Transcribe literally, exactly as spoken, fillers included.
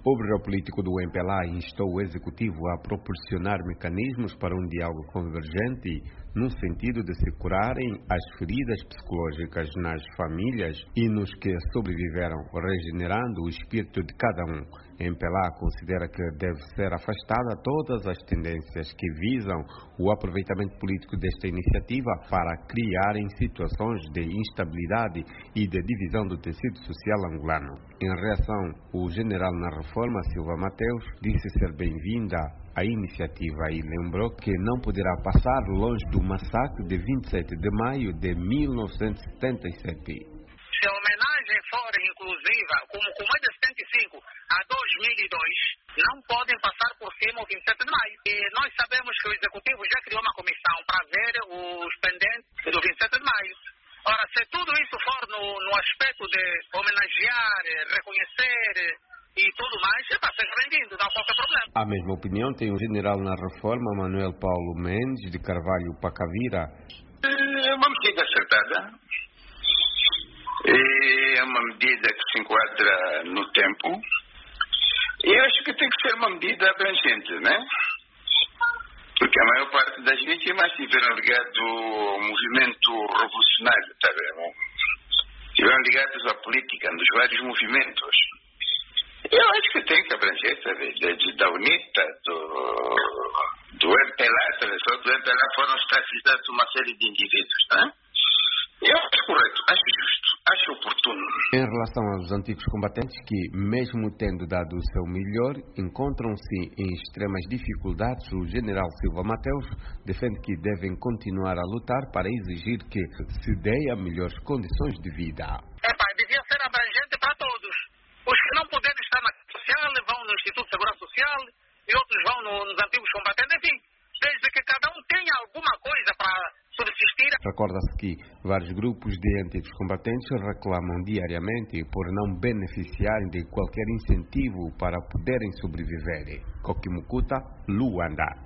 O Bureau Político do M P L A instou o Executivo a proporcionar mecanismos para um diálogo convergente no sentido de se curarem as feridas psicológicas nas famílias e nos que sobreviveram, regenerando o espírito de cada um. O M P L A considera que deve ser afastada todas as tendências que visam o aproveitamento político desta iniciativa para criarem situações de instabilidade e de divisão do tecido social angolano. Em reação, o general na reforma, Silva Mateus, disse ser bem-vinda a iniciativa e lembrou que não poderá passar longe do massacre de vinte e sete de maio de mil novecentos e setenta e sete. Se a homenagem for inclusiva, como, como é de setenta e cinco a dois mil e dois, não podem passar por cima o vinte e sete de maio. E nós sabemos que o Executivo já criou uma comissão para ver os pendentes do vinte e sete de maio. Ora, se tudo isso for no, no aspecto de homenagear, reconhecer e tudo mais, é para ser bem-vindo, não há qualquer problema. A mesma opinião tem o general na reforma, Manuel Paulo Mendes, de Carvalho Pacavira. É uma medida acertada. É uma medida que se enquadra no tempo. E eu acho que tem que ser uma medida abrangente, né? Porque a maior parte das vítimas estiveram ligadas ao movimento revolucionário, tá vendo? Estiveram ligados à política, nos vários movimentos. Eu acho que tem que abranger, sabe? De, da UNITA, do, do M P L A, sabe? Só do M P L A foram escravizados uma série de indivíduos, né? Eu acho correto, acho justo, acho oportuno. Em relação aos antigos combatentes que, mesmo tendo dado o seu melhor, encontram-se em extremas dificuldades, o general Silva Mateus defende que devem continuar a lutar para exigir que se dê a melhores condições de vida. É, pai, devia ser abrangente para todos. Os que não puderem estar na social vão no Instituto de Segurança Social e outros vão no, nos antigos combatentes, enfim, desde que cada um tenha alguma coisa para subsistir. Recorda-se que vários grupos de antigos combatentes reclamam diariamente por não beneficiarem de qualquer incentivo para poderem sobreviver. Kokimukuta, Luanda.